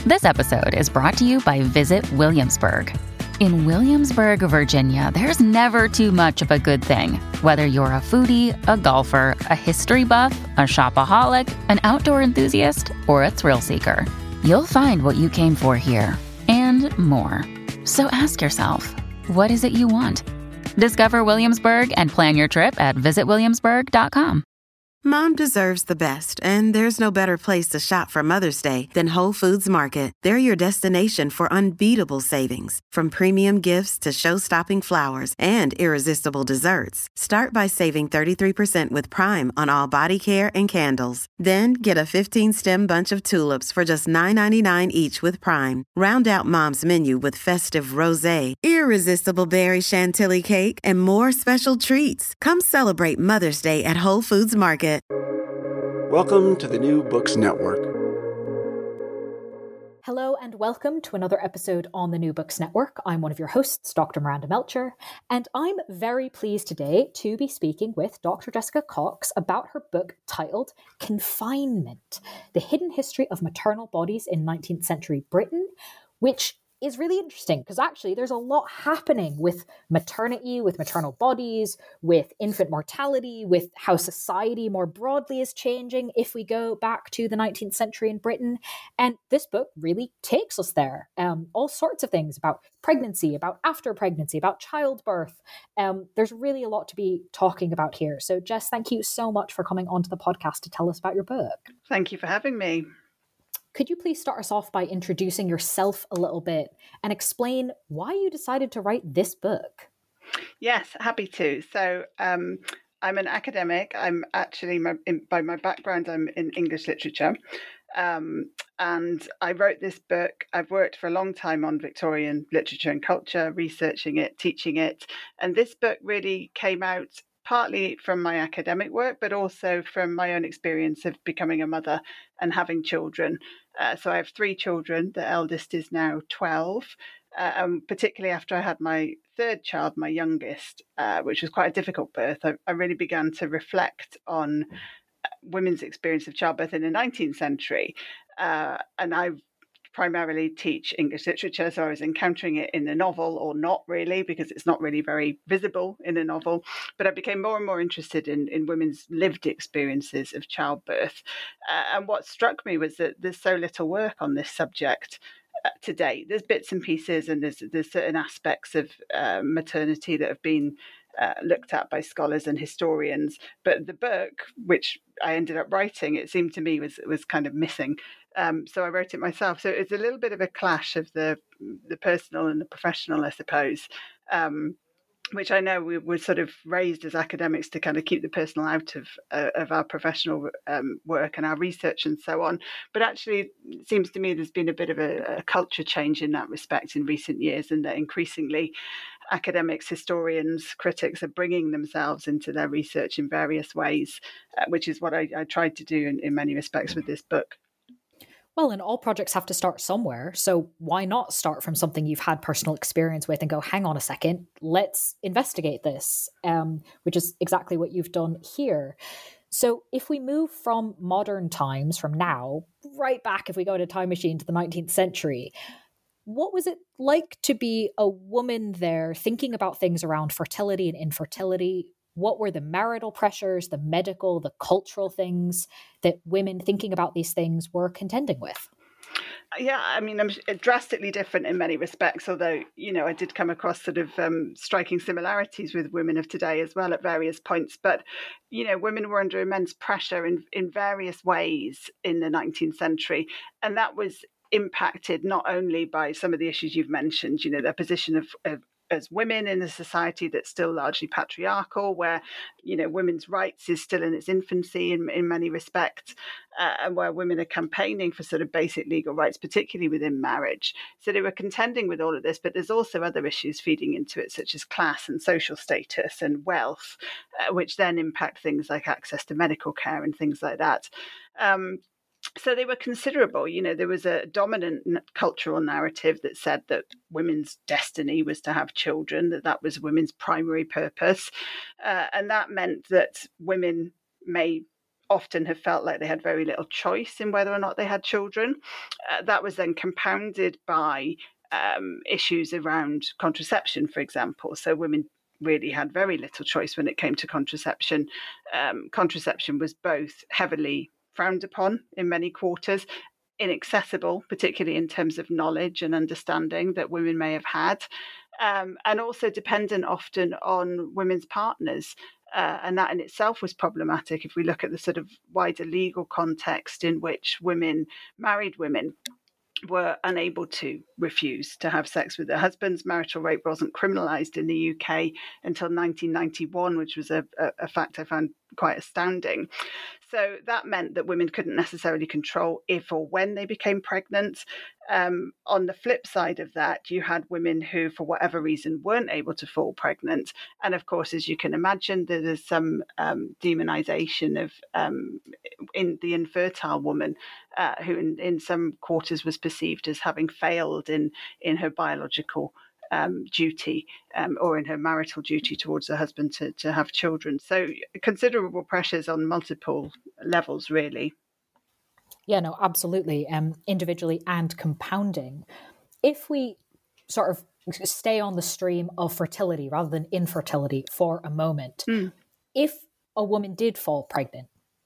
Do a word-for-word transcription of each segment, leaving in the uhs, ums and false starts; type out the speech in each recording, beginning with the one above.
This episode is brought to you by Visit Williamsburg. In Williamsburg, Virginia, there's never too much of a good thing. Whether you're a foodie, a golfer, a history buff, a shopaholic, an outdoor enthusiast, or a thrill seeker, you'll find what you came for here and more. So ask yourself, what is it you want? Discover Williamsburg and plan your trip at visit williamsburg dot com. Mom deserves the best, and there's no better place to shop for Mother's Day than Whole Foods Market. They're your destination for unbeatable savings, from premium gifts to show-stopping flowers and irresistible desserts. Start by saving thirty-three percent with Prime on all body care and candles. Then get a fifteen-stem bunch of tulips for just nine ninety-nine each with Prime. Round out Mom's menu with festive rosé, irresistible berry chantilly cake, and more special treats. Come celebrate Mother's Day at Whole Foods Market. Welcome to the New Books Network. Hello and welcome to another episode on the New Books Network. I'm one of your hosts, Doctor Miranda Melcher, and I'm very pleased today to be speaking with Doctor Jessica Cox about her book titled Confinement: The Hidden History of Maternal Bodies in nineteenth Century Britain, which is really interesting because actually there's a lot happening with maternity, with maternal bodies, with infant mortality, with how society more broadly is changing if we go back to the nineteenth century in Britain. And this book really takes us there. Um, all sorts of things about pregnancy, about after pregnancy, about childbirth. Um, there's really a lot to be talking about here. So Jess, thank you so much for coming onto the podcast to tell us about your book. Thank you for having me. Could you please start us off by introducing yourself a little bit and explain why you decided to write this book? Yes, happy to. So um, I'm an academic. I'm actually, my, in, by my background, I'm in English literature. Um, and I wrote this book. I've worked for a long time on Victorian literature and culture, researching it, teaching it. And this book really came out partly from my academic work, but also from my own experience of becoming a mother and having children. Uh, so I have three children. The eldest is now twelve, uh, um, particularly after I had my third child, my youngest, uh, which was quite a difficult birth. I, I really began to reflect on women's experience of childbirth in the nineteenth century. Uh, and I've primarily teach English literature, so I was encountering it in the novel, or not really, because it's not really very visible in a novel. But I became more and more interested in, in women's lived experiences of childbirth. Uh, and what struck me was that there's so little work on this subject uh, to date. There's bits and pieces, and there's, there's certain aspects of uh, maternity that have been Uh, looked at by scholars and historians, but the book, which I ended up writing, it seemed to me was was kind of missing. Um, so I wrote it myself. So it's a little bit of a clash of the the personal and the professional, I suppose. Um, which I know we were sort of raised as academics to kind of keep the personal out of uh, of our professional um, work and our research and so on. But actually, it seems to me there's been a bit of a, a culture change in that respect in recent years, and that increasingly academics, historians, critics are bringing themselves into their research in various ways, uh, which is what I, I tried to do in, in many respects with this book. Well, and all projects have to start somewhere. So why not start from something you've had personal experience with and go, hang on a second, let's investigate this, um, which is exactly what you've done here. So if we move from modern times, from now, right back, if we go in a time machine to the nineteenth century, what was it like to be a woman there thinking about things around fertility and infertility? What were the marital pressures, the medical, the cultural things that women thinking about these things were contending with? Yeah, I mean, I'm drastically different in many respects, although, you know, I did come across sort of um, striking similarities with women of today as well at various points. But, you know, women were under immense pressure in, in various ways in the nineteenth century. And that was impacted not only by some of the issues you've mentioned, you know, their position of, of as women in a society that's still largely patriarchal, where, you know, women's rights is still in its infancy in, in many respects, uh, and where women are campaigning for sort of basic legal rights, particularly within marriage. So they were contending with all of this, but there's also other issues feeding into it, such as class and social status and wealth, uh, which then impact things like access to medical care and things like that. Um, So they were considerable. You know, there was a dominant cultural narrative that said that women's destiny was to have children, that that was women's primary purpose. Uh, and that meant that women may often have felt like they had very little choice in whether or not they had children. Uh, that was then compounded by um, issues around contraception, for example. So women really had very little choice when it came to contraception. Um, contraception was both heavily frowned upon in many quarters, inaccessible, particularly in terms of knowledge and understanding that women may have had, um, and also dependent often on women's partners. Uh, and that in itself was problematic if we look at the sort of wider legal context in which women, married women, were unable to refuse to have sex with their husbands. Marital rape wasn't criminalised in the U K until nineteen ninety-one, which was a, a, a fact I found quite astounding. So that meant that women couldn't necessarily control if or when they became pregnant. Um, on the flip side of that, you had women who, for whatever reason, weren't able to fall pregnant. And of course, as you can imagine, there is some um, demonization of um, in the infertile woman, uh, who in, in some quarters was perceived as having failed in, in her biological Um, duty um, or in her marital duty towards her husband to, to have children. So considerable pressures on multiple levels, really. Yeah, no, absolutely. Um, individually and compounding. If we sort of stay on the stream of fertility rather than infertility for a moment, mm. if a woman did fall pregnant,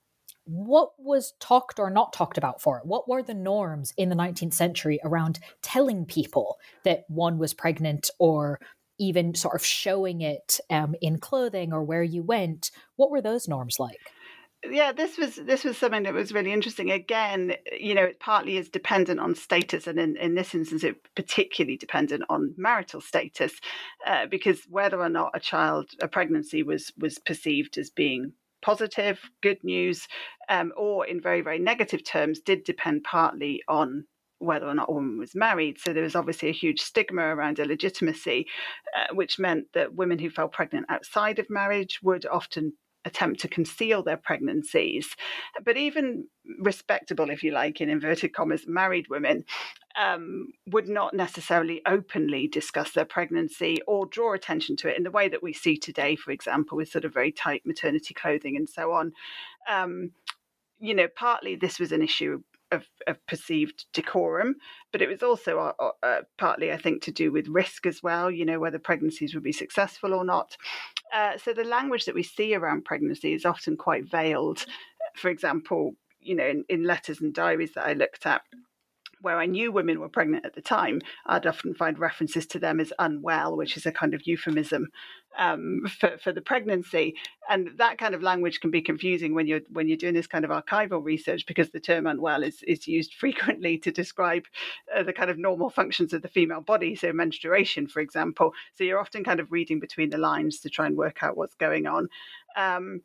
what was talked or not talked about for it? What were the norms in the nineteenth century around telling people that one was pregnant, or even sort of showing it um, in clothing or where you went? What were those norms like? Yeah, this was this was something that was really interesting. Again, you know, it partly is dependent on status, and in, in this instance, it particularly dependent on marital status, uh, because whether or not a child, a pregnancy was was perceived as being positive, good news, um, or in very, very negative terms, did depend partly on whether or not a woman was married. So there was obviously a huge stigma around illegitimacy, uh, which meant that women who fell pregnant outside of marriage would often attempt to conceal their pregnancies. But even respectable, if you like, in inverted commas, married women um, would not necessarily openly discuss their pregnancy or draw attention to it in the way that we see today, for example, with sort of very tight maternity clothing and so on. Um, you know, partly this was an issue Of, of perceived decorum, but it was also uh, uh, partly, I think, to do with risk as well, you know, whether pregnancies would be successful or not. Uh, so the language that we see around pregnancy is often quite veiled. For example, you know, in, in letters and diaries that I looked at, where I knew women were pregnant at the time, I'd often find references to them as unwell, which is a kind of euphemism um, for, for the pregnancy. And that kind of language can be confusing when you're when you're doing this kind of archival research, because the term unwell is, is used frequently to describe uh, the kind of normal functions of the female body, so menstruation, for example. So you're often kind of reading between the lines to try and work out what's going on. Um,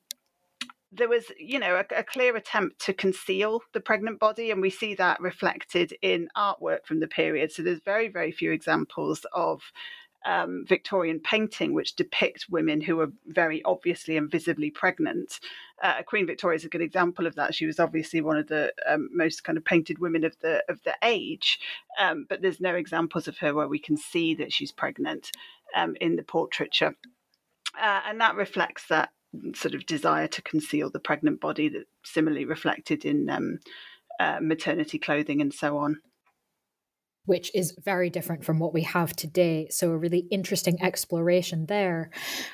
There was, you know, a, a clear attempt to conceal the pregnant body, and we see that reflected in artwork from the period. So there's very, very few examples of um, Victorian painting which depict women who are very obviously and visibly pregnant. Uh, Queen Victoria is a good example of that. She was obviously one of the um, most kind of painted women of the of the age, um, but there's no examples of her where we can see that she's pregnant um, in the portraiture, uh, and that reflects that sort of desire to conceal the pregnant body that similarly reflected in um, uh, maternity clothing and so on. Which is very different from what we have today. So a really interesting exploration there.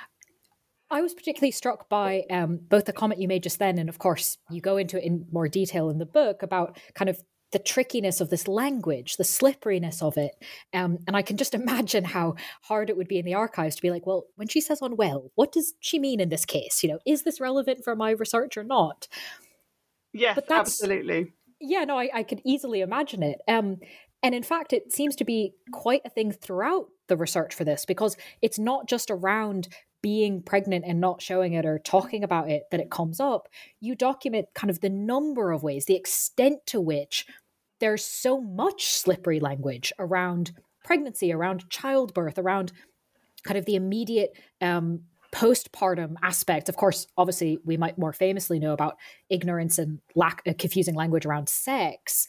I was particularly struck by um, both the comment you made just then, and of course you go into it in more detail in the book about kind of the trickiness of this language, the slipperiness of it. Um, and I can just imagine how hard it would be in the archives to be like, well, when she says unwell, what does she mean in this case? You know, is this relevant for my research or not? Yes, but that's, absolutely. Yeah, no, I, I could easily imagine it. Um, and in fact, it seems to be quite a thing throughout the research for this, because it's not just around being pregnant and not showing it or talking about it that it comes up. You document kind of the number of ways, the extent to which there's so much slippery language around pregnancy, around childbirth, around kind of the immediate um, postpartum aspect. Of course, obviously, we might more famously know about ignorance and lack uh, confusing language around sex.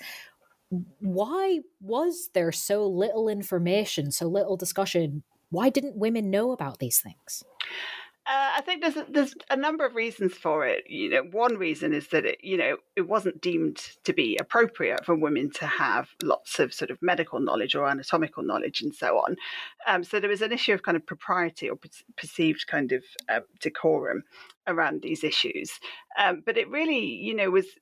Why was there so little information, so little discussion? Why didn't women know about these things? Uh, I think there's a, there's a number of reasons for it. You know, one reason is that it, you know, it wasn't deemed to be appropriate for women to have lots of sort of medical knowledge or anatomical knowledge and so on. Um, so there was an issue of kind of propriety or per- perceived kind of uh, decorum around these issues. Um, but it really, you know, was.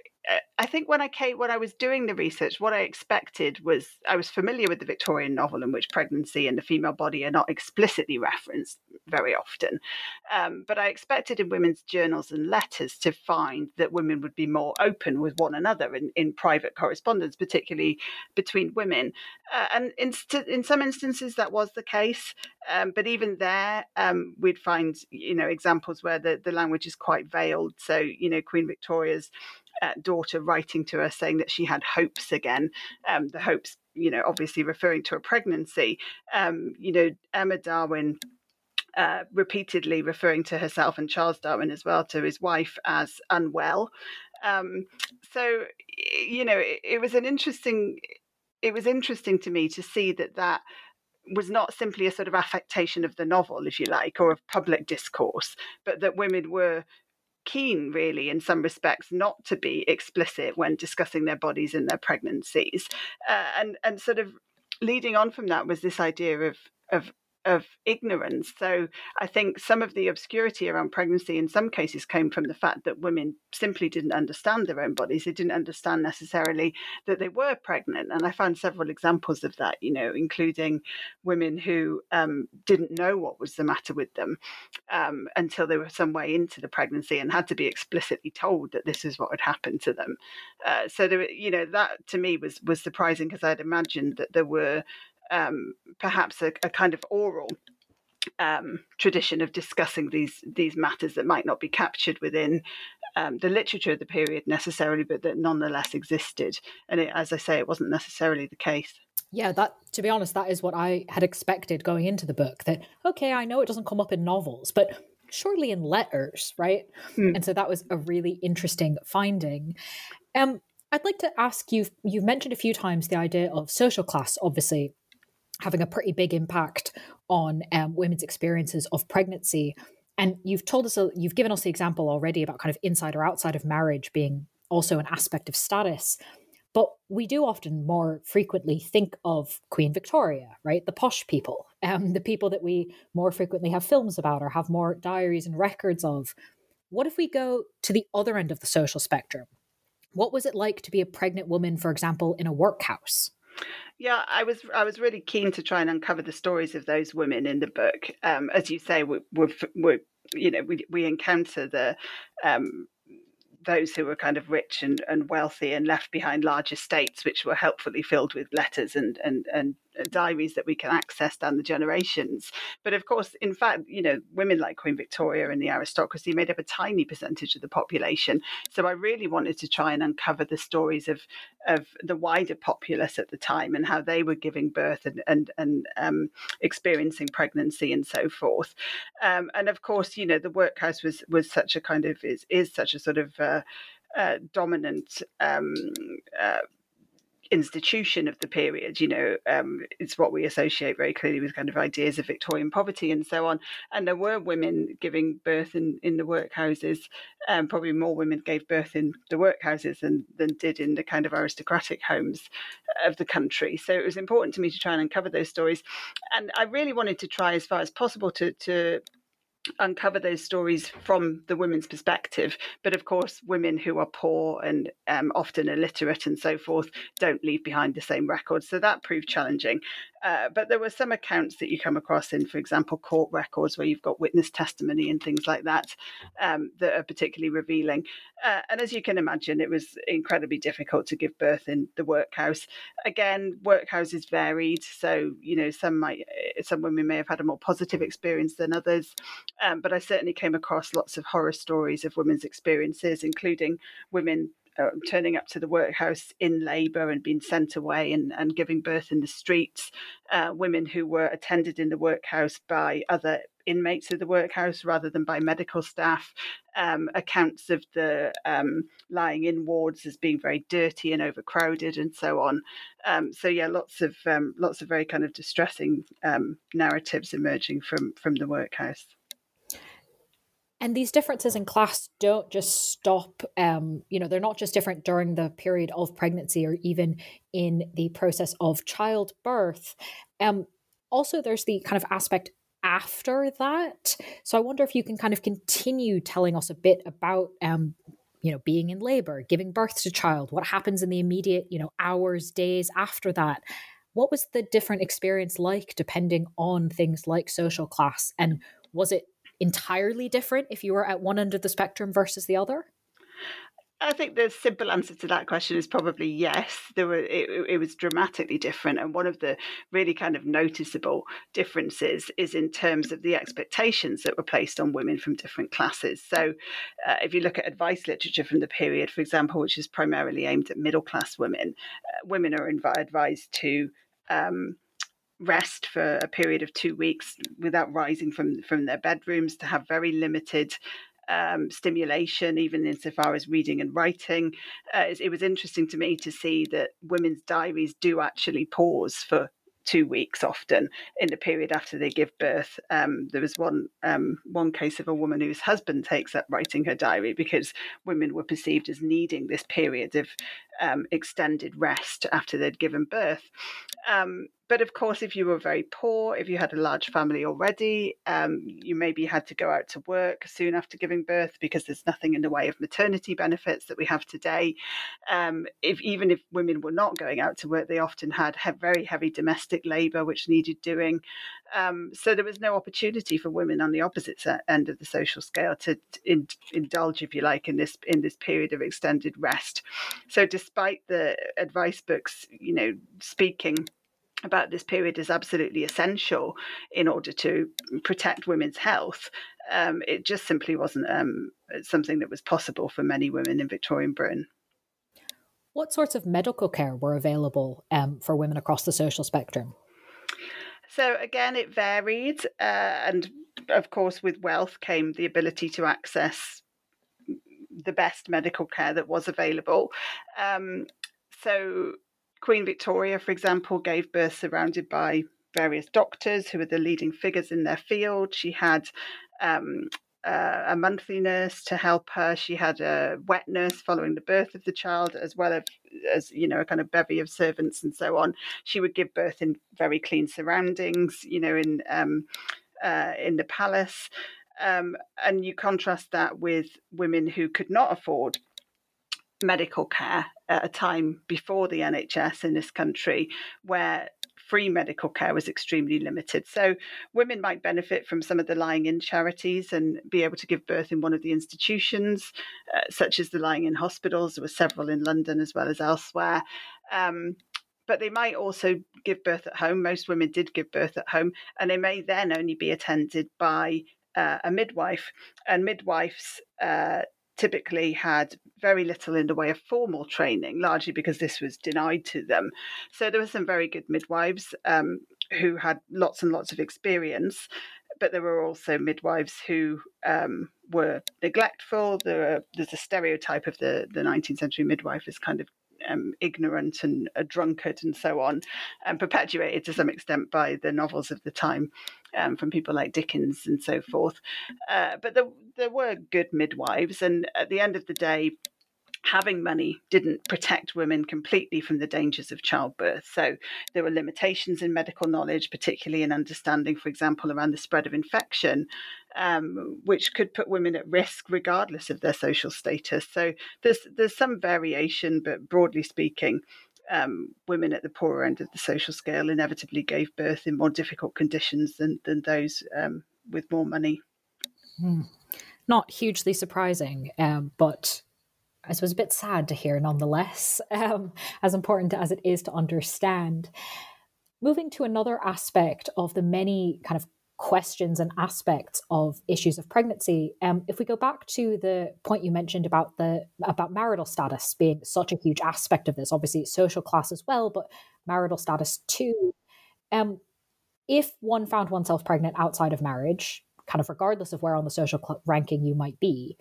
I think when I came, when I was doing the research, what I expected was I was familiar with the Victorian novel in which pregnancy and the female body are not explicitly referenced very often. Um, but I expected in women's journals and letters to find that women would be more open with one another in, in private correspondence, particularly between women. Uh, and in, in some instances, that was the case. Um, but even there, um, we'd find, you know, examples where the, the language is quite veiled. So, you know, Queen Victoria's Uh, daughter writing to her saying that she had hopes again, um, the hopes, you know, obviously referring to a pregnancy. Um, you know, Emma Darwin uh, repeatedly referring to herself, and Charles Darwin as well, to his wife as unwell. Um, so, you know, it, it was an interesting, it was interesting to me to see that that was not simply a sort of affectation of the novel, if you like, or of public discourse, but that women were keen, really, in some respects, not to be explicit when discussing their bodies and their pregnancies. Uh, and, and sort of leading on from that was this idea of, of of ignorance. So I think some of the obscurity around pregnancy in some cases came from the fact that women simply didn't understand their own bodies. They didn't understand necessarily that they were pregnant. And I found several examples of that, you know, including women who um, didn't know what was the matter with them um, until they were some way into the pregnancy and had to be explicitly told that this is what had happened to them. Uh, so, there, you know, that to me was, was surprising, because I'd imagined that there were Um, perhaps a, a kind of oral um, tradition of discussing these these matters that might not be captured within um, the literature of the period necessarily, but that nonetheless existed. And it, as I say, it wasn't necessarily the case. Yeah, that, to be honest, that is what I had expected going into the book. That, okay, I know it doesn't come up in novels, but surely in letters, right? Mm. And so that was a really interesting finding. Um, I'd like to ask you, you've mentioned a few times the idea of social class, obviously having a pretty big impact on um, women's experiences of pregnancy. And you've told us, a, you've given us the example already about kind of inside or outside of marriage being also an aspect of status. But we do often more frequently think of Queen Victoria, right? The posh people, um, the people that we more frequently have films about or have more diaries and records of. What if we go to the other end of the social spectrum? What was it like to be a pregnant woman, for example, in a workhouse? Yeah, I was I was really keen to try and uncover the stories of those women in the book. Um, as you say, we we we you know we we encounter the um, those who were kind of rich and, and wealthy and left behind large estates, which were helpfully filled with letters and and and diaries that we can access down the generations. But of course, in fact, you know, women like Queen Victoria and the aristocracy made up a tiny percentage of the population. So I really wanted to try and uncover the stories of of the wider populace at the time and how they were giving birth and and, and um, experiencing pregnancy and so forth. Um, and of course, you know, the workhouse was was such a kind of is is such a sort of uh, uh, dominant um, uh, institution of the period. You know, um, it's what we associate very clearly with kind of ideas of Victorian poverty and so on. And there were women giving birth in, in the workhouses. Um, probably more women gave birth in the workhouses than, than did in the kind of aristocratic homes of the country. So it was important to me to try and uncover those stories. And I really wanted to try as far as possible to, to uncover those stories from the women's perspective. But of course, women who are poor and um, often illiterate and so forth don't leave behind the same records. So that proved challenging. Uh, but there were some accounts that you come across in, for example, court records where you've got witness testimony and things like that um, that are particularly revealing. Uh, and as you can imagine, it was incredibly difficult to give birth in the workhouse. Again, workhouses varied. So, you know, some might, some women may have had a more positive experience than others. Um, but I certainly came across lots of horror stories of women's experiences, including women uh, turning up to the workhouse in labour and being sent away and, and giving birth in the streets, uh, women who were attended in the workhouse by other inmates of the workhouse rather than by medical staff, um, accounts of the um, lying in wards as being very dirty and overcrowded and so on. Um, so yeah, lots of um, lots of very kind of distressing um, narratives emerging from from the workhouse. And these differences in class don't just stop, um, you know, they're not just different during the period of pregnancy or even in the process of childbirth. Um, also, there's the kind of aspect after that. So I wonder if you can kind of continue telling us a bit about, um, you know, being in labor, giving birth to child, what happens in the immediate, you know, hours, days after that. What was the different experience like depending on things like social class? And was it entirely different if you were at one end of the spectrum versus the other? I think the simple answer to that question is probably yes. There were it, it was dramatically different, and one of the really kind of noticeable differences is in terms of the expectations that were placed on women from different classes. So, uh, if you look at advice literature from the period, for example, which is primarily aimed at middle class women, uh, women are inv- advised to um, rest for a period of two weeks without rising from from their bedrooms, to have very limited um, stimulation, even insofar as reading and writing. Uh, it, it was interesting to me to see that women's diaries do actually pause for two weeks often in the period after they give birth. Um, there was one um, one case of a woman whose husband takes up writing her diary because women were perceived as needing this period of um, extended rest after they'd given birth. Um, but of course, if you were very poor, if you had a large family already, um, you maybe had to go out to work soon after giving birth because there's nothing in the way of maternity benefits that we have today. Um, if even if women were not going out to work, they often had he- very heavy domestic labour which needed doing. Um, so there was no opportunity for women on the opposite end of the social scale to, to in, indulge, if you like, in this in this period of extended rest. So despite the advice books, you know, speaking about this period as absolutely essential in order to protect women's health, um, it just simply wasn't um, something that was possible for many women in Victorian Britain. What sorts of medical care were available um, for women across the social spectrum? So again, it varied. Uh, and of course, with wealth came the ability to access the best medical care that was available. Um, so Queen Victoria, for example, gave birth surrounded by various doctors who were the leading figures in their field. She had um, uh, a monthly nurse to help her. She had a wet nurse following the birth of the child, as well as, as you know, a kind of bevy of servants and so on. She would give birth in very clean surroundings, you know, in um, uh, in the palace. Um, and you contrast that with women who could not afford medical care at a time before the N H S in this country, where free medical care was extremely limited. So women might benefit from some of the lying-in charities and be able to give birth in one of the institutions, uh, such as the lying-in hospitals. There were several in London as well as elsewhere. Um, but they might also give birth at home. Most women did give birth at home, and they may then only be attended by uh, a midwife. And midwives uh, typically had very little in the way of formal training, largely because this was denied to them. So there were some very good midwives um, who had lots and lots of experience, but there were also midwives who um, were neglectful. There were, there's a stereotype of the, the nineteenth century midwife as kind of Um, ignorant and a drunkard and so on, and perpetuated to some extent by the novels of the time um, from people like Dickens and so forth. Uh, but there, there were good midwives, and at the end of the day, having money didn't protect women completely from the dangers of childbirth. So there were limitations in medical knowledge, particularly in understanding, for example, around the spread of infection, um, which could put women at risk regardless of their social status. So there's there's some variation, but broadly speaking, um, women at the poorer end of the social scale inevitably gave birth in more difficult conditions than, than those um, with more money. Hmm. Not hugely surprising, um, but I suppose a bit sad to hear nonetheless, um, as important as it is to understand. Moving to another aspect of the many kind of questions and aspects of issues of pregnancy, um, if we go back to the point you mentioned about the about marital status being such a huge aspect of this, obviously social class as well, but marital status too. Um, if one found oneself pregnant outside of marriage, kind of regardless of where on the social cl- ranking you might be,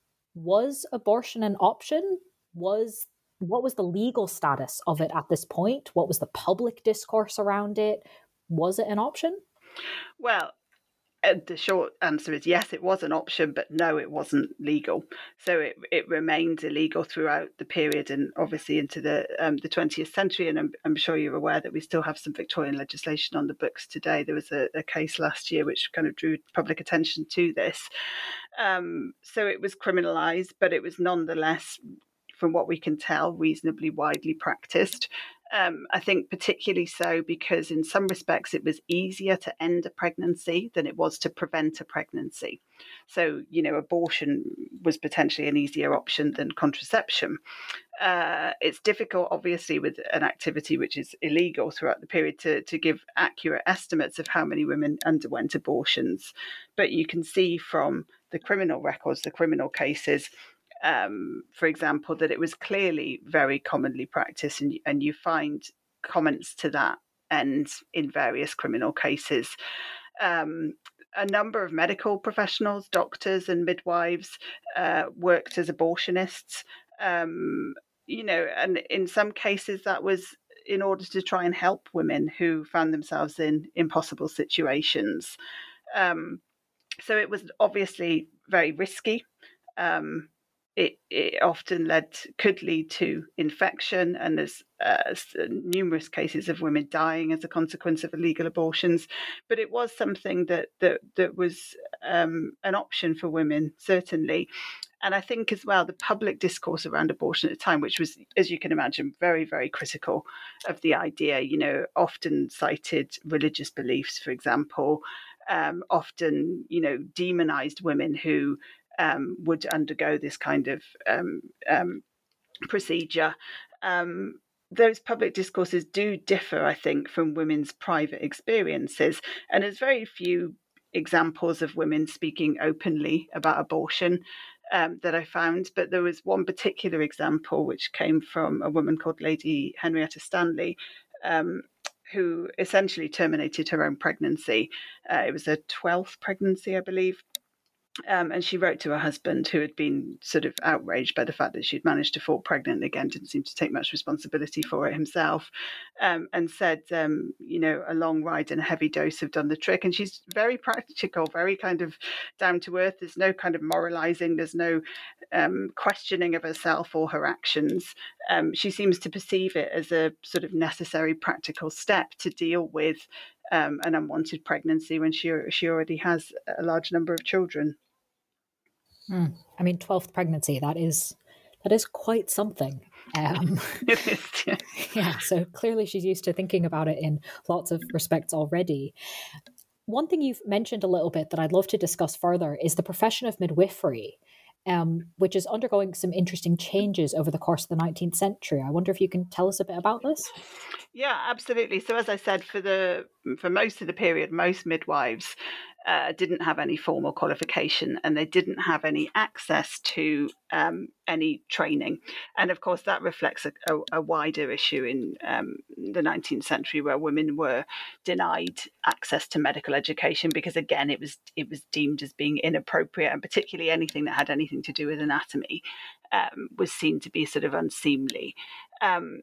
was abortion an option? Was what was the legal status of it at this point? What was the public discourse around it? Was it an option? Well, the short answer is yes, it was an option, but no, it wasn't legal. So it it remained illegal throughout the period, and obviously into the um, the twentieth century. And I'm, I'm sure you're aware that we still have some Victorian legislation on the books today. There was a, a case last year which kind of drew public attention to this. Um, so it was criminalised, but it was nonetheless, from what we can tell, reasonably widely practiced. Um, I think particularly so because in some respects it was easier to end a pregnancy than it was to prevent a pregnancy. So, you know, abortion was potentially an easier option than contraception. Uh, it's difficult, obviously, with an activity which is illegal throughout the period to, to give accurate estimates of how many women underwent abortions. But you can see from the criminal records, the criminal cases, Um, for example, that it was clearly very commonly practiced, and, and you find comments to that end in various criminal cases. Um, a number of medical professionals, doctors and midwives, uh, worked as abortionists, um, you know, and in some cases that was in order to try and help women who found themselves in impossible situations. Um, so it was obviously very risky. Um, It, it often led could lead to infection, and there's uh, numerous cases of women dying as a consequence of illegal abortions. But it was something that that that was um, an option for women, certainly. And I think as well the public discourse around abortion at the time, which was, as you can imagine, very, very critical of the idea, you know, often cited religious beliefs, for example, um, often, you know, demonized women who Um, would undergo this kind of um, um, procedure. Um, those public discourses do differ, I think, from women's private experiences. And there's very few examples of women speaking openly about abortion um, that I found. But there was one particular example which came from a woman called Lady Henrietta Stanley, um, who essentially terminated her own pregnancy. Uh, it was her twelfth pregnancy, I believe. Um, and she wrote to her husband, who had been sort of outraged by the fact that she'd managed to fall pregnant again, didn't seem to take much responsibility for it himself, um, and said, um, you know, a long ride and a heavy dose have done the trick. And she's very practical, very kind of down to earth. There's no kind of moralizing. There's no um, questioning of herself or her actions. Um, she seems to perceive it as a sort of necessary practical step to deal with um, an unwanted pregnancy when she she already has a large number of children. Mm. I mean, twelfth pregnancy, that is that is quite something. Um, it is, yeah. Yeah, so clearly she's used to thinking about it in lots of respects already. One thing you've mentioned a little bit that I'd love to discuss further is the profession of midwifery, um, which is undergoing some interesting changes over the course of the nineteenth century. I wonder if you can tell us a bit about this? Yeah, absolutely. So as I said, for the for most of the period, most midwives Uh, didn't have any formal qualification, and they didn't have any access to um, any training. And of course, that reflects a, a, a wider issue in um, the nineteenth century, where women were denied access to medical education because, again, it was it was deemed as being inappropriate, and particularly anything that had anything to do with anatomy um, was seen to be sort of unseemly. Um,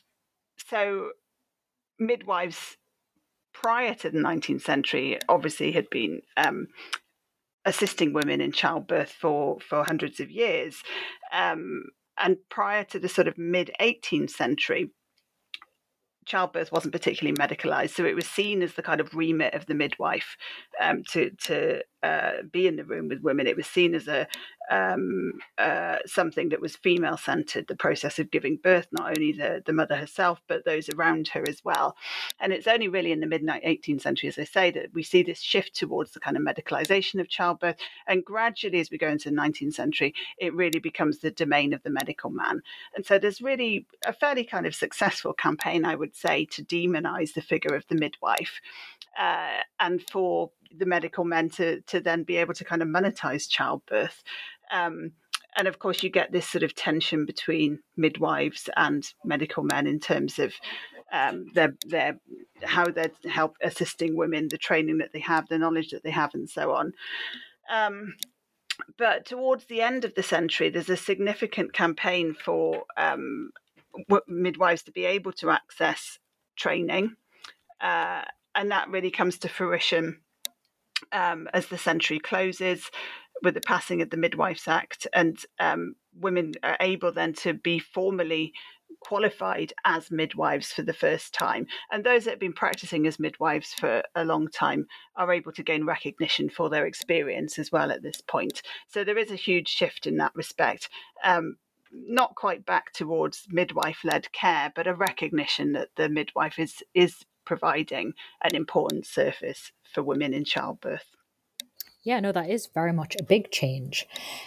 so midwives prior to the nineteenth century obviously had been um, assisting women in childbirth for, for hundreds of years. Um, and prior to the sort of mid-eighteenth century, childbirth wasn't particularly medicalized. So it was seen as the kind of remit of the midwife um, to, to uh, be in the room with women. It was seen as a um, uh, something that was female-centered, the process of giving birth, not only the, the mother herself, but those around her as well. And it's only really in the mid-eighteenth century, as I say, that we see this shift towards the kind of medicalization of childbirth. And gradually, as we go into the nineteenth century, it really becomes the domain of the medical man. And so there's really a fairly kind of successful campaign, I would say, to demonize the figure of the midwife uh, and for the medical men to, to then be able to kind of monetize childbirth. Um, and of course, you get this sort of tension between midwives and medical men in terms of um, their, their, how they're help assisting women, the training that they have, the knowledge that they have, and so on. Um, but towards the end of the century, there's a significant campaign for um, midwives to be able to access training. Uh, and that really comes to fruition um, as the century closes with the passing of the Midwives Act, and um, women are able then to be formally qualified as midwives for the first time. And those that have been practicing as midwives for a long time are able to gain recognition for their experience as well at this point. So there is a huge shift in that respect. Um, not quite back towards midwife-led care, but a recognition that the midwife is is providing an important service for women in childbirth. Yeah, no, that is very much a big change.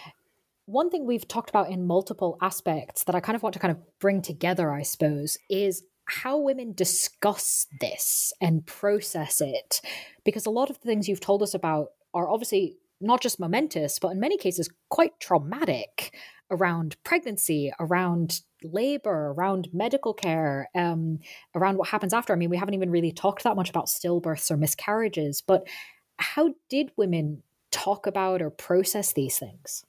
One thing we've talked about in multiple aspects that I kind of want to kind of bring together, I suppose, is how women discuss this and process it. Because a lot of the things you've told us about are obviously not just momentous, but in many cases quite traumatic, around pregnancy, around labor, around medical care, um, around what happens after. I mean, we haven't even really talked that much about stillbirths or miscarriages, but how did women talk about or process these things?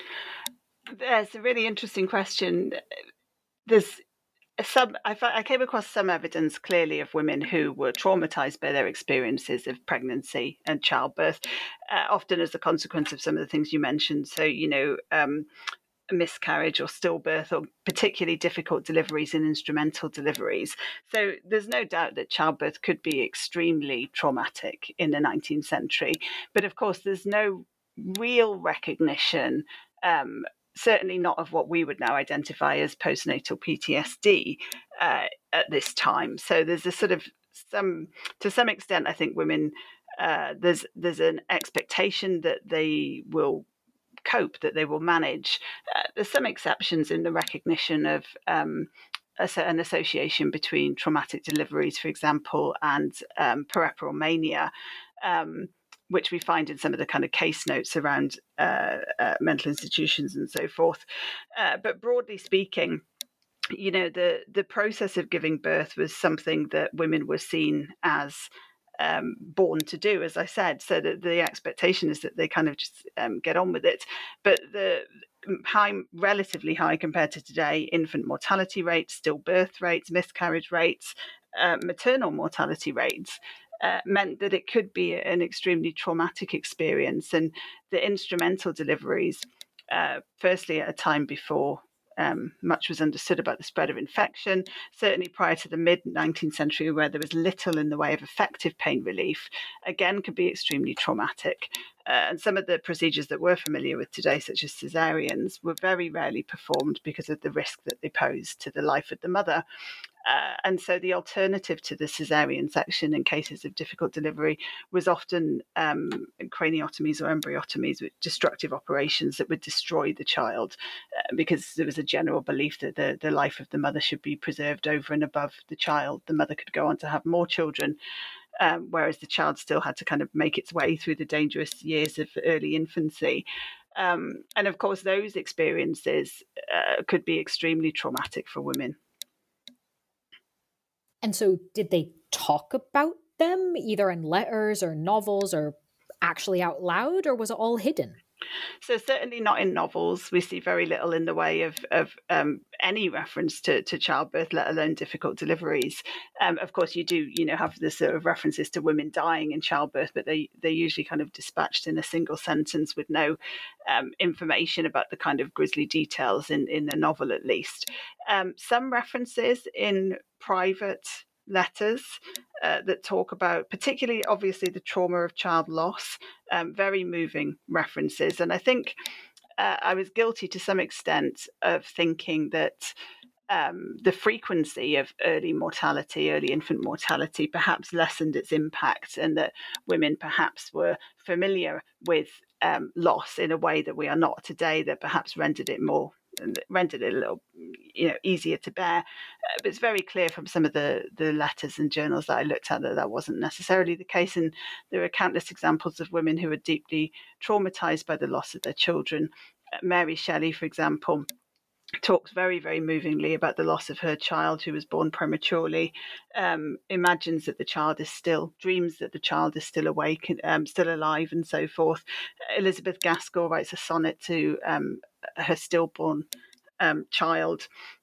That's a really interesting question. There's some, I, I came across some evidence clearly of women who were traumatized by their experiences of pregnancy and childbirth, uh, often as a consequence of some of the things you mentioned. So, you know, um, miscarriage or stillbirth, or particularly difficult deliveries and instrumental deliveries. So there's no doubt that childbirth could be extremely traumatic in the nineteenth century. But of course, there's no real recognition, um, certainly not of what we would now identify as postnatal P T S D uh, at this time. So there's a sort of some, to some extent, I think women, uh, there's there's an expectation that they will cope, that they will manage. Uh, there's some exceptions in the recognition of um, a, an association between traumatic deliveries, for example, and um, puerperal mania, um, which we find in some of the kind of case notes around uh, uh, mental institutions and so forth. Uh, but broadly speaking, you know, the the process of giving birth was something that women were seen as Um, born to do, as I said, so that the expectation is that they kind of just um, get on with it. But the high, relatively high compared to today, infant mortality rates, stillbirth rates, miscarriage rates, uh, maternal mortality rates uh, meant that it could be an extremely traumatic experience. And the instrumental deliveries, uh, firstly at a time before Um, much was understood about the spread of infection, certainly prior to the mid-nineteenth century, where there was little in the way of effective pain relief, again, could be extremely traumatic. Uh, and some of the procedures that we're familiar with today, such as caesareans, were very rarely performed because of the risk that they posed to the life of the mother. Uh, and so the alternative to the caesarean section in cases of difficult delivery was often um, craniotomies or embryotomies, with destructive operations that would destroy the child, uh, because there was a general belief that the, the life of the mother should be preserved over and above the child. The mother could go on to have more children, um, whereas the child still had to kind of make its way through the dangerous years of early infancy. Um, and of course, those experiences uh, could be extremely traumatic for women. And so did they talk about them either in letters or novels or actually out loud, or was it all hidden? So certainly not in novels. We see very little in the way of, of um, any reference to, to childbirth, let alone difficult deliveries. Um, of course, you do, you know, have the sort of references to women dying in childbirth, but they, they're usually kind of dispatched in a single sentence with no um, information about the kind of grisly details in, in the novel, at least. Um, some references in private letters uh, that talk about, particularly obviously, the trauma of child loss, um, very moving references. And I think uh, I was guilty to some extent of thinking that um, the frequency of early mortality, early infant mortality, perhaps lessened its impact, and that women perhaps were familiar with um, loss in a way that we are not today, that perhaps rendered it more rendered it a little, you know, easier to bear. Uh, but it's very clear from some of the, the letters and journals that I looked at that that wasn't necessarily the case. And there are countless examples of women who are deeply traumatized by the loss of their children. Uh, Mary Shelley, for example, talks very, very movingly about the loss of her child who was born prematurely, um, imagines that the child is still, dreams that the child is still awake, um, still alive, and so forth. Elizabeth Gaskell writes a sonnet to um, her stillborn um, child,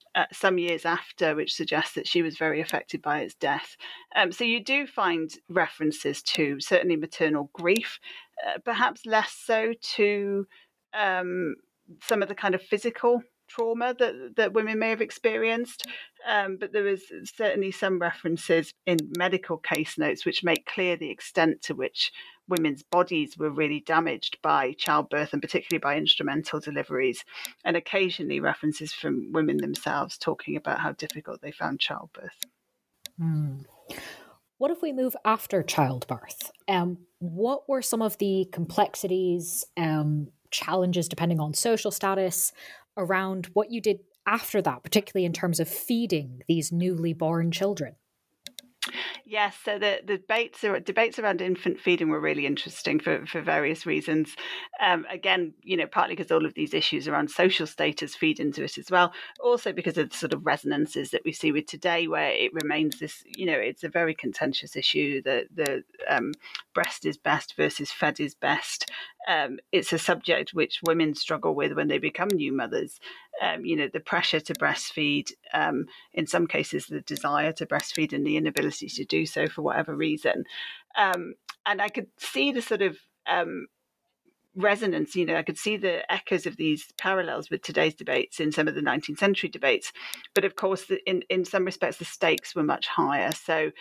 uh, some years after, which suggests that she was very affected by its death. Um, so you do find references to certainly maternal grief, uh, perhaps less so to um, some of the kind of physical trauma that, that women may have experienced. Um, but there is certainly some references in medical case notes which make clear the extent to which women's bodies were really damaged by childbirth, and particularly by instrumental deliveries, and occasionally references from women themselves talking about how difficult they found childbirth. Mm. What if we move after childbirth? Um, what were some of the complexities, um, challenges, depending on social status, around what you did after that, particularly in terms of feeding these newly born children? Yes, so the, the debates debates around infant feeding were really interesting for, for various reasons. Um, again, you know, partly because all of these issues around social status feed into it as well. Also because of the sort of resonances that we see with today, where it remains this, you know, it's a very contentious issue. The the um, breast is best versus fed is best. Um, it's a subject which women struggle with when they become new mothers. Um, you know, the pressure to breastfeed, um, in some cases, the desire to breastfeed and the inability to do so for whatever reason. Um, and I could see the sort of um, resonance, you know, I could see the echoes of these parallels with today's debates in some of the nineteenth century debates. But of course, in, in some respects, the stakes were much higher. So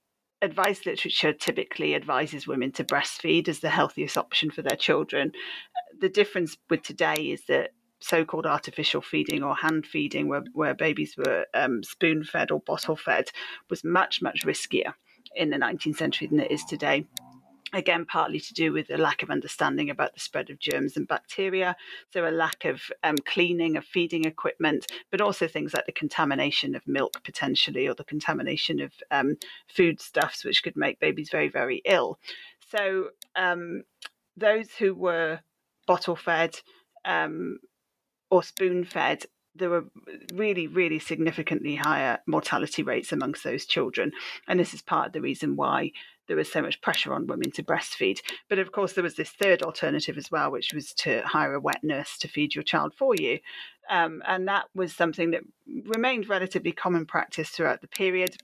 advice literature typically advises women to breastfeed as the healthiest option for their children. The difference with today is that so-called artificial feeding or hand feeding, where, where babies were um, spoon-fed or bottle-fed, was much, much riskier in the nineteenth century than it is today. Again, partly to do with a lack of understanding about the spread of germs and bacteria, so a lack of um, cleaning of feeding equipment, but also things like the contamination of milk potentially, or the contamination of um, foodstuffs, which could make babies very, very ill. So um, those who were bottle-fed um, or spoon-fed, there were really, really significantly higher mortality rates amongst those children. And this is part of the reason why there was so much pressure on women to breastfeed. But of course, there was this third alternative as well, which was to hire a wet nurse to feed your child for you. Um, and that was something that remained relatively common practice throughout the period.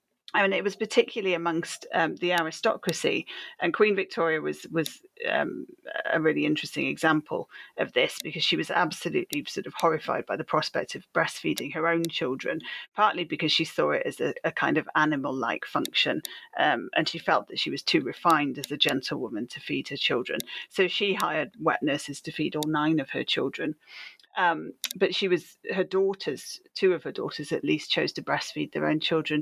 I mean, it was particularly amongst um, the aristocracy, and Queen Victoria was was um, a really interesting example of this, because she was absolutely sort of horrified by the prospect of breastfeeding her own children, partly because she saw it as a, a kind of animal-like function, um, and she felt that she was too refined as a gentlewoman to feed her children. So she hired wet nurses to feed all nine of her children. Um, but she was, her daughters, two of her daughters at least, chose to breastfeed their own children.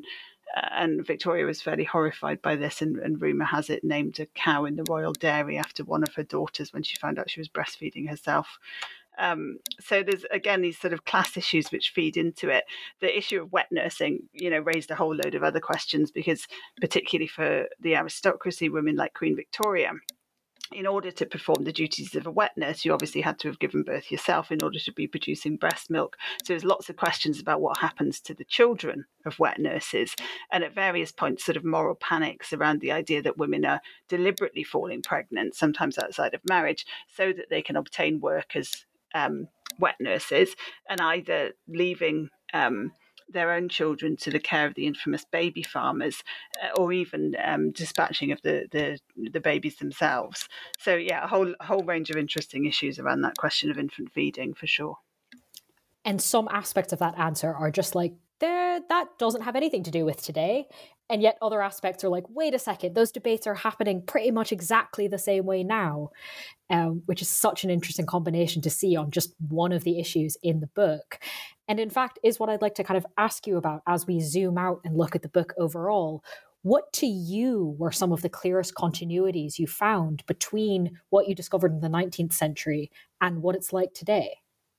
And Victoria was fairly horrified by this, and, and rumour has it named a cow in the royal dairy after one of her daughters when she found out she was breastfeeding herself. Um, so there's, again, these sort of class issues which feed into it. The issue of wet nursing, you know, raised a whole load of other questions, because particularly for the aristocracy, women like Queen Victoria, in order to perform the duties of a wet nurse, you obviously had to have given birth yourself in order to be producing breast milk. So there's lots of questions about what happens to the children of wet nurses, and at various points sort of moral panics around the idea that women are deliberately falling pregnant, sometimes outside of marriage, so that they can obtain work as um, wet nurses, and either leaving um, their own children to the care of the infamous baby farmers, uh, or even um, dispatching of the, the the babies themselves. So yeah, a whole a whole range of interesting issues around that question of infant feeding, for sure. And some aspects of that answer are just like, there, that doesn't have anything to do with today. And yet other aspects are like, wait a second, those debates are happening pretty much exactly the same way now, um, which is such an interesting combination to see on just one of the issues in the book. And in fact, is what I'd like to kind of ask you about as we zoom out and look at the book overall. What to you were some of the clearest continuities you found between what you discovered in the nineteenth century and what it's like today?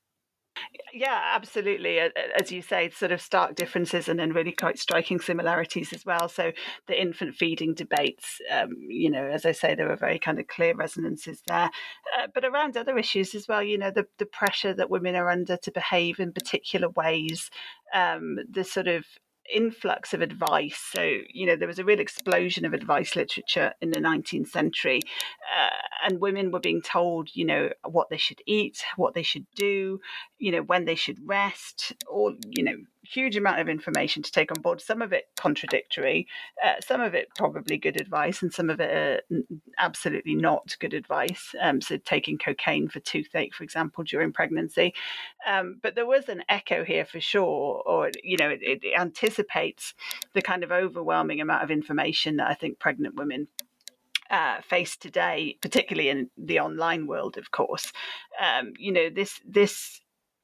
Yeah, absolutely. As you say, sort of stark differences and then really quite striking similarities as well. So the infant feeding debates, um, you know, as I say, there were very kind of clear resonances there. Uh, but around other issues as well, you know, the, the pressure that women are under to behave in particular ways, um, the sort of influx of advice. So, you know, there was a real explosion of advice literature in the nineteenth century, uh, and women were being told, you know, what they should eat, what they should do, you know, when they should rest, or, you know, huge amount of information to take on board, some of it contradictory, uh, some of it probably good advice, and some of it uh, absolutely not good advice. Um, so taking cocaine for toothache, for example, during pregnancy. Um, but there was an echo here for sure, or, you know, it, it anticipates the kind of overwhelming amount of information that I think pregnant women Uh, face today, particularly in the online world, of course. Um, you know, this this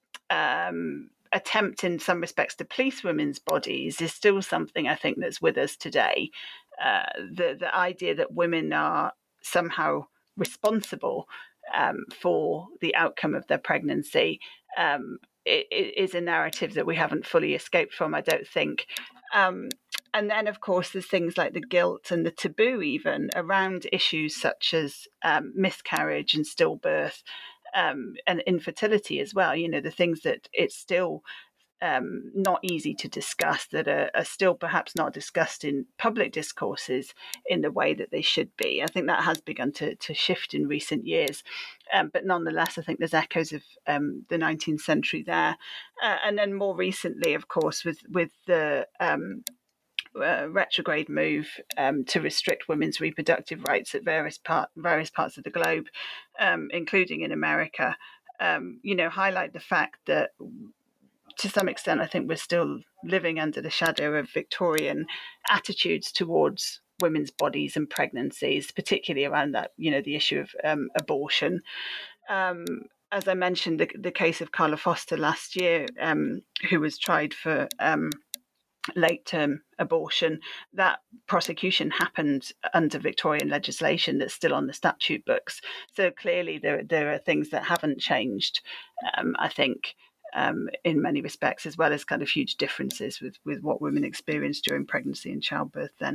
um, attempt in some respects to police women's bodies is still something I think that's with us today. Uh, the the idea that women are somehow responsible um, for the outcome of their pregnancy um, it, it is a narrative that we haven't fully escaped from, I don't think. Um, And then, of course, there's things like the guilt and the taboo even around issues such as um, miscarriage and stillbirth um, and infertility as well. You know, the things that it's still um, not easy to discuss, that are, are still perhaps not discussed in public discourses in the way that they should be. I think that has begun to, to shift in recent years. Um, but nonetheless, I think there's echoes of um, the nineteenth century there. Uh, and then more recently, of course, with, with the... Um, Uh, retrograde move um, to restrict women's reproductive rights at various part various parts of the globe, um, including in America, um, you know, highlight the fact that to some extent, I think we're still living under the shadow of Victorian attitudes towards women's bodies and pregnancies, particularly around that, you know, the issue of um, abortion. Um, as I mentioned, the, the case of Carla Foster last year, um, who was tried for um, late-term abortion, that prosecution happened under Victorian legislation that's still on the statute books. So clearly there, there are things that haven't changed, um, I think, um, in many respects, as well as kind of huge differences with, with what women experienced during pregnancy and childbirth then.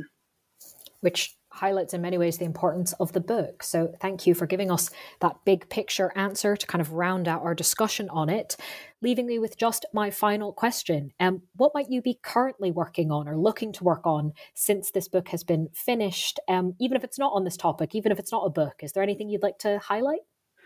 Which highlights in many ways the importance of the book. So thank you for giving us that big picture answer to kind of round out our discussion on it, leaving me with just my final question. Um, what might you be currently working on or looking to work on since this book has been finished? Um, even if it's not on this topic, even if it's not a book, is there anything you'd like to highlight?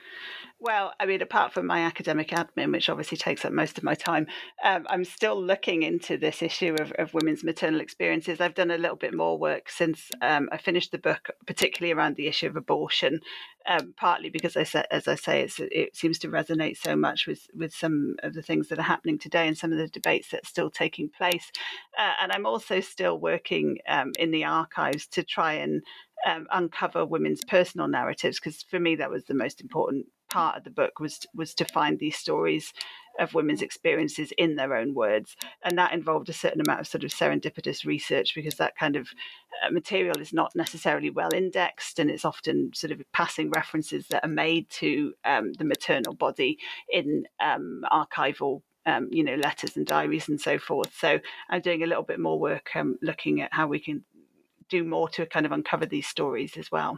Well, I mean, apart from my academic admin, which obviously takes up most of my time, um, I'm still looking into this issue of, of women's maternal experiences. I've done a little bit more work since um, I finished the book, particularly around the issue of abortion, um, partly because, I said, as I say, it's, it seems to resonate so much with, with some of the things that are happening today and some of the debates that are still taking place. Uh, and I'm also still working um, in the archives to try and um, uncover women's personal narratives, because for me, that was the most important part of the book, was was to find these stories of women's experiences in their own words, and that involved a certain amount of sort of serendipitous research, because that kind of uh, material is not necessarily well indexed, and it's often sort of passing references that are made to um, the maternal body in um, archival um, you know, letters and diaries and so forth. So I'm doing a little bit more work um, looking at how we can do more to kind of uncover these stories as well.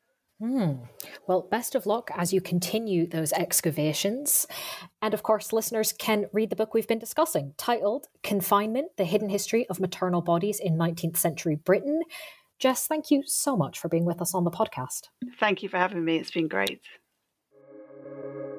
Hmm. Well, best of luck as you continue those excavations. And of course, listeners can read the book we've been discussing, titled Confinement, The Hidden History of Maternal Bodies in nineteenth Century Britain. Jess, thank you so much for being with us on the podcast. Thank you for having me. It's been great.